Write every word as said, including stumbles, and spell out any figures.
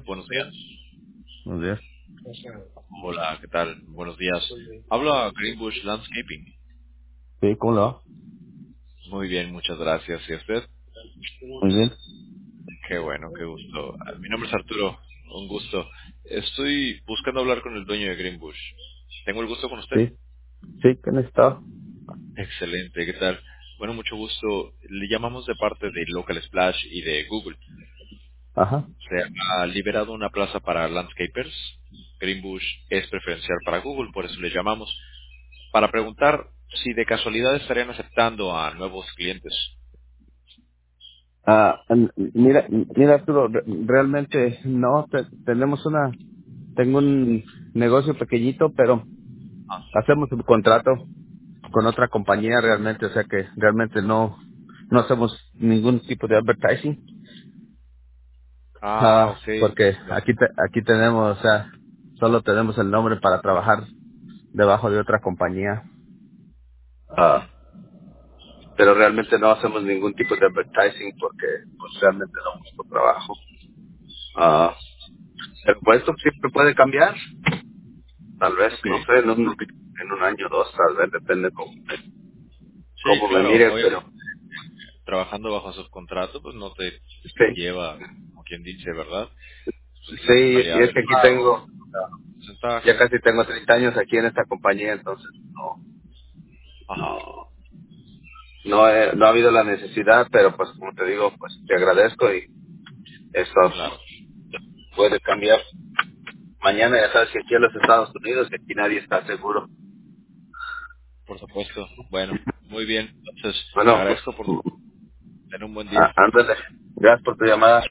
buenos días. Buenos días. Hola, ¿qué tal? Buenos días. Hablo a Greenbush Landscaping. Sí, ¿cómo le va? Muy bien, muchas gracias. ¿Y a usted? Muy bien. Qué bueno, qué gusto. Ah, Mi nombre es Arturo, un gusto. Estoy buscando hablar con el dueño de Greenbush. ¿Tengo el gusto con usted? Sí, sí, ¿qué necesitaba? Excelente, ¿qué tal? Bueno, mucho gusto. Le llamamos de parte de Local Splash y de Google. Ajá. Se ha liberado una plaza para landscapers. Greenbush es preferencial para Google, por eso le llamamos. Para preguntar si de casualidad estarían aceptando a nuevos clientes. Ah, n- mira, mira, Arturo, re- realmente no, te- tenemos una, tengo un negocio pequeñito, pero Ah, hacemos un contrato con otra compañía realmente, o sea que realmente no, no hacemos ningún tipo de advertising, ah, ah, ok. porque Bueno, aquí, te- aquí tenemos, o sea, solo tenemos el nombre para trabajar debajo de otra compañía. Ah, pero realmente no hacemos ningún tipo de advertising porque pues realmente no es nuestro trabajo. Ah, el puesto siempre puede cambiar, tal vez, ok. no sé, en un, en un año o dos, tal vez, depende cómo, Sí, cómo me claro. miren, Oye, pero trabajando bajo subcontrato, pues no te sí, lleva, como quien dice, ¿verdad? Pues la sí, y totalidad es del que aquí pago, tengo, ah, ya porcentaje. casi tengo treinta años aquí en esta compañía, entonces no, Ajá, no, no, he- no ha habido la necesidad, pero pues como te digo, pues te agradezco y esto claro. puede cambiar. Mañana ya sabes que aquí en los Estados Unidos, que aquí nadie está seguro. Por supuesto. Bueno, muy bien. Entonces, le Bueno, agradezco por tener un buen día. ah, ándale. Gracias por tu llamada.